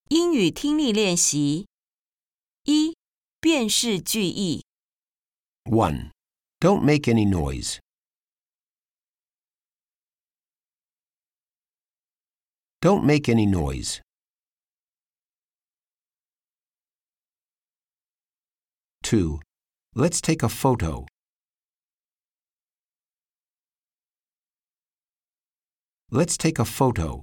英语听力练习一、辨识句意 1. Don't make any noise. Don't make any noise. 2. Let's take a photo. Let's take a photo.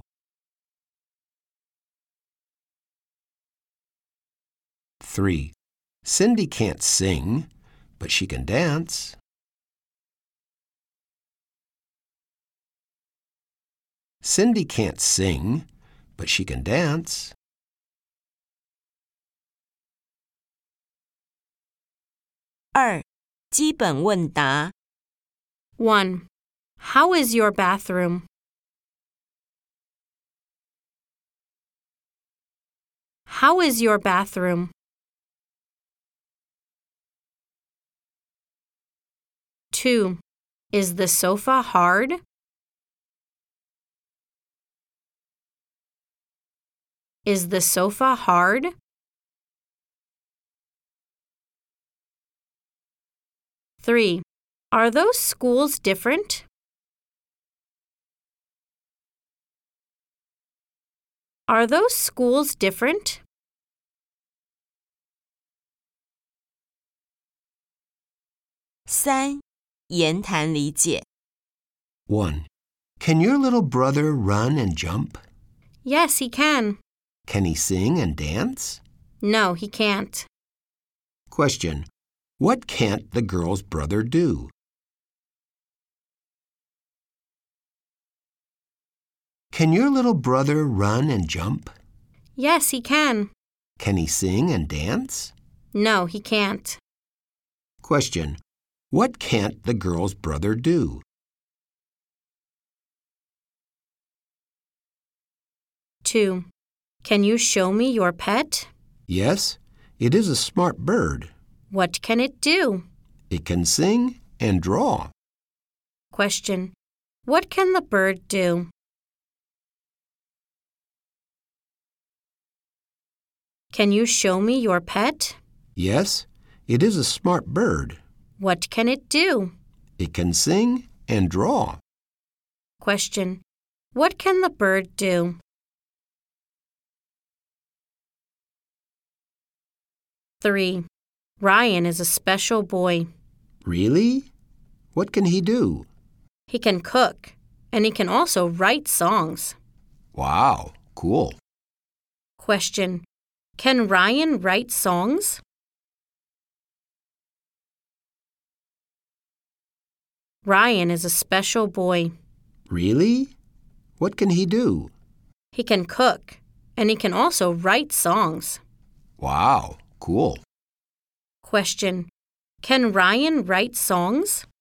3. Cindy can't sing, but she can dance. Cindy can't sing, but she can dance. 2、基本问答 1. How is your bathroom? How is your bathroom? 2. Is the sofa hard? Is the sofa hard? 3. Are those schools different? Are those schools different? 3、言谈理解 1. Can your little brother run and jump? Yes, he can. Can he sing and dance? No, he can't. Question. What can't the girl's brother do? Can your little brother run and jump? Yes, he can. Can he sing and dance? No, he can't. Question. What can't the girl's brother do? Two. Can you show me your pet? Yes, it is a smart bird. What can it do? It can sing and draw. Question. What can the bird do? Can you show me your pet? Yes, it is a smart bird. What can it do? It can sing and draw. Question. What can the bird do? 3. Ryan is a special boy. Really? What can he do? He can cook, and he can also write songs. Wow, cool. Question. Can Ryan write songs? Ryan is a special boy. Really? What can he do? He can cook, and he can also write songs. Wow, cool. Question. Can Ryan write songs?